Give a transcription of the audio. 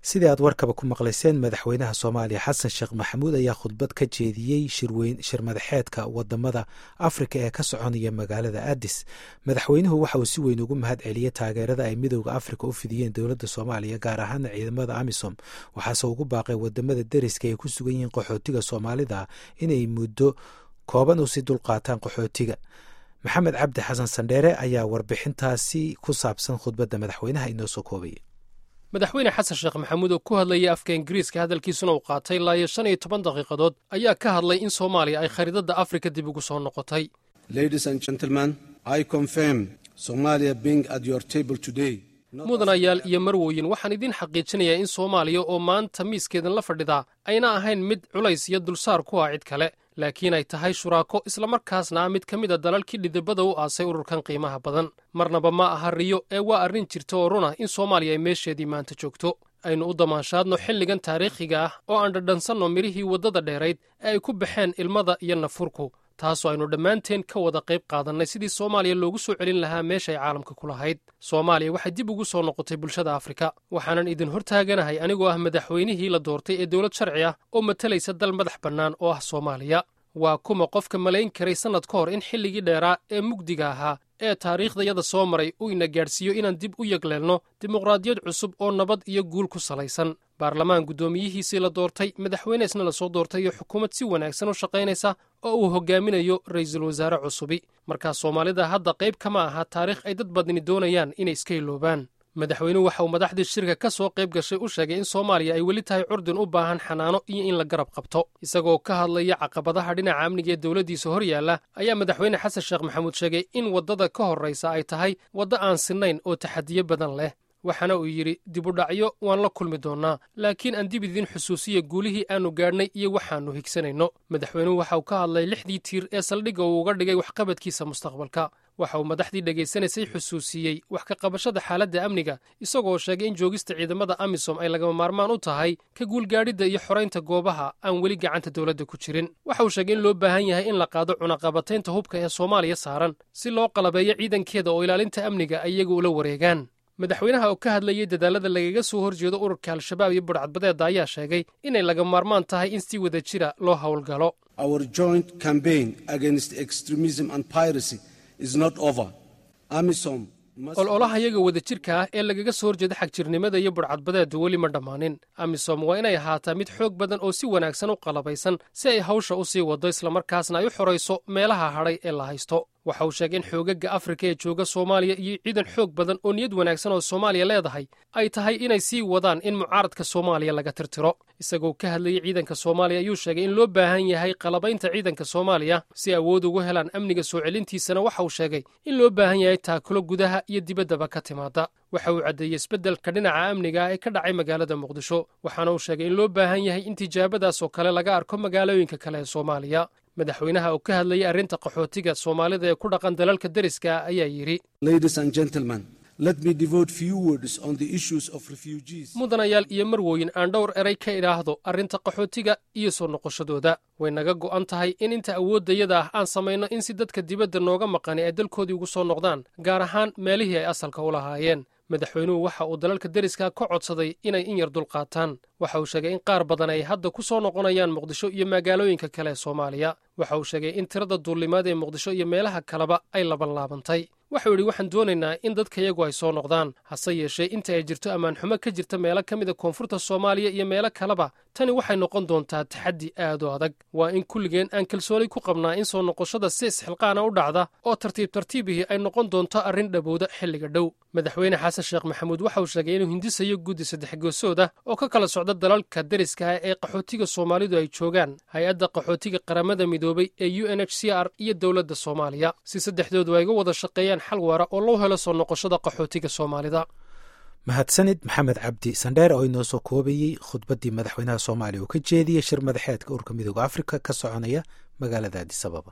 sidii aad warkaba ku maqlayseen madaxweynaha soomaaliya xasan sheekh maxamuud ayaa khudbad ka jeediyey shir madaxeedka wadamada afrika ee ka soconaya magaalada addis. madaxweynuhu waxa uu si weyn ugu mahad celiyey taageerada ay midowda afrika u fidiyeen dowladda soomaaliya, gaar ahaana ciidamada amisom. waxaase ugu baaqay wadamada deriska ay ku sugan yihiin qaxootiga soomaalida inay muddo kooban usii dulqaataan qaxootiga. maxamed cabdi xasan sandheere ayaa warbixintaasi ku saabsan khudbadda madaxweynaha inoo soo koobaya. madaxweyne xasan sheekh maxamuud oo ku hadlayay afka ingiriiska hadalkiisuna uu qaatay ilaa iyo 15 daqiiqadood ayaa ka hadlay in soomaaliya ay khariidadda afrika dib ugu soo noqotay. mudanayaal iyo marwooyin, waxaan idiin xaqiijinayaa in soomaaliya oo maanta miiskeedan la fadhidaa ayna ahayn mid culays iyo dulsaar ku ah cid kale, laakiin ay tahay shuraako islamarkaasna ah mid ka mid a dalalkii dhidibada u aasay ururkan qiimaha badan. marnaba ma aha riyo ee waa arrin jirta oo run ah in soomaaliya ay meesheedii maanta joogto. aynu u damaanshaadno xilligan taariikhiga ah oo aan dhadhansanno midhihii waddada dheerayd ee ay ku baxeen ilmada iyo nafurku, taasoo aynu dhammaanteen ka wada qayb qaadannay sidii soomaaliya loogu soo celin lahaa meeshaay caalamka ku lahayd. soomaaliya waxay dib ugu soo noqotay bulshada afrika. waxaanan idin hortaaganahay anigoo ah madaxweynihii la doortay ee dowlad sharci ah oo matalaysa dal madax bannaan oo ah soomaaliya. waa kuma qofka malayn karay sannad ka hor in xilligii dheeraa ee mugdiga ahaa ee taariikhdayada soo maray uu ina gaadhsiiyo inaan dib u yegleelno dimuqraadiyad cusub oo nabad iyo guul ku salaysan, baarlamaan guddoomiyihiisii la doortay, madaxweyne isna la soo doortay iyo xukuumad si wanaagsan u shaqaynaysa oo uu hoggaaminayo ra'iisul wasaare cusubi. markaa soomaalida hadda qayb kama aha taariikh ay dad badani doonayaan inay iska iloobaan. madaxweynuhu waxa uu madaxdii shirka ka soo qayb gashay u sheegay in soomaaliya ay weli tahay curdin u baahan xanaano iyo in la garab qabto. isagoo ka hadlaya caqabadaha dhinaca amniga ee dowladdiisa hor yaalla ayaa madaxweyne xasan sheekh maxamuud sheegay in waddada ka horraysa ay tahay waddo aan sinnayn oo taxadiyo badan leh. waxaana uu yidhi dibudhacyo waan la kulmi doonnaa, laakiin aan dib idiin xusuusiya guulihii aannu gaadhnay iyo waxaannu higsanayno. madaxweynuhu waxa uu ka hadlay 6dii tiir ee saldhigga uu uga dhigay waxqabadkiisa mustaqbalka. waxa uu madaxdii dhegaysanaysay xusuusiyey wax ka qabashada xaaladda amniga, isagoo sheegay in joogista ciidamada amisom ay lagama maarmaan u tahay ka guulgaadhidda iyo xoraynta goobaha aan weli gacanta dowladda ku jirin. waxa uu sheegay in loo baahan yahay in la qaado cunaqabataynta hubka ee soomaaliya saaran si loo qalabeeyo ciidankeeda oo ilaalinta amniga ay iyagu ula wareegaan. madaxweynaha oo ka hadlayay dadaalada lagaga soo horjeedo ururka al-shabaab iyo budhcadbadeedda ayaa sheegay inay laga maarmaan tahay in si wada jira loo howlgalo. ololaha iyaga wadajirka ah ee lagaga soo horjeeda xagjirnimada iyo budhcadbadeeddu weli ma dhammaanin. amisom waa inay ahaataa mid xoog badan oo si wanaagsan u qalabaysan si ay hawsha u sii waddo islamarkaasna ay u xorayso meelaha hadhay ee la haysto. waxa uu sheegay in xoogagga afrika ee jooga soomaaliya iyo ciidan xoog badan oo niyad wanaagsan oo soomaaliya leedahay ay tahay inay sii wadaan in mucaaradka soomaaliya laga tirtiro. isagoo ka hadlayay ciidanka soomaaliya ayuu sheegay in loo baahan yahay qalabaynta ciidanka soomaaliya si awood ugu helaan amniga soo celintiisana. waxa uu sheegay in loo baahan yahay taakulo gudaha iyo dibaddaba ka timaada. waxa uu caddeeyey isbeddelka dhinaca amniga ee ka dhacay magaalada muqdisho, waxaana uu sheegay in loo baahan yahay in tijaabadaas oo kale laga arko magaalooyinka kale ee soomaaliya. madaxweynaha oo ka hadlayay arrinta qaxootiga soomaalida ee ku dhaqan dalalka deriska ah ayaa yidhi, mudanayaal iyo marwooyin, aan dhowr eray ka idhaahdo arrinta qaxootiga iyo soo noqoshadooda. way naga go'an tahay in inta awooddayada ah aan samayno in si dadka dibadda nooga maqani ay dalkoodii ugu soo noqdaan, gaar ahaan meelihii ay asalka u lahaayeen. madaxweynuhu waxa uu dalalka deriska ka codsaday inay in yar dulqaataan. waxa uu sheegay in qaar badan ay hadda ku soo noqonayaan muqdisho iyo magaalooyinka kale ee soomaaliya. waxa uu sheegay in tirada duulimaad ee muqdisho iyo meelaha kaleba ay labanlaabantay. waxau yidhi waxaan doonaynaa in dadkayagu ay soo noqdaan, hase yeeshee inta ay jirto ammaan xumo ka jirta meelo ka mida koonfurta soomaaliya iyo meelo kaleba, tani waxay noqon doontaa taxaddi aad u adag. waa in kulligeen aan kalsooni ku qabnaa in soo noqoshada si isxilqaana u dhacda oo tartiib tartiibihii ay noqon doonto arrin dhabowda xilliga dhow. madaxweyne xasan sheekh maxamuud waxa uu sheegay inuu hindisayo guddi 3 goosood ah oo ka kala socda dalalka deriska ah ee qaxootiga soomaalidu ay joogaan, hay-adda qaxootiga qaramada midoobay ee UNHCR iyo dowladda soomaaliya, si saddexdoodu ay uga wada shaqeeyaan xal waara oo loo helo soo noqoshada qaxootiga soomaalida. mahadsanid maxamed cabdi sandheer oo inoo soo koobayey khudbaddii madaxweynaha soomaaliya oo ka jeediyey shir madaxeedka ururka midowda afrika ka soconaya magaalada addis ababa.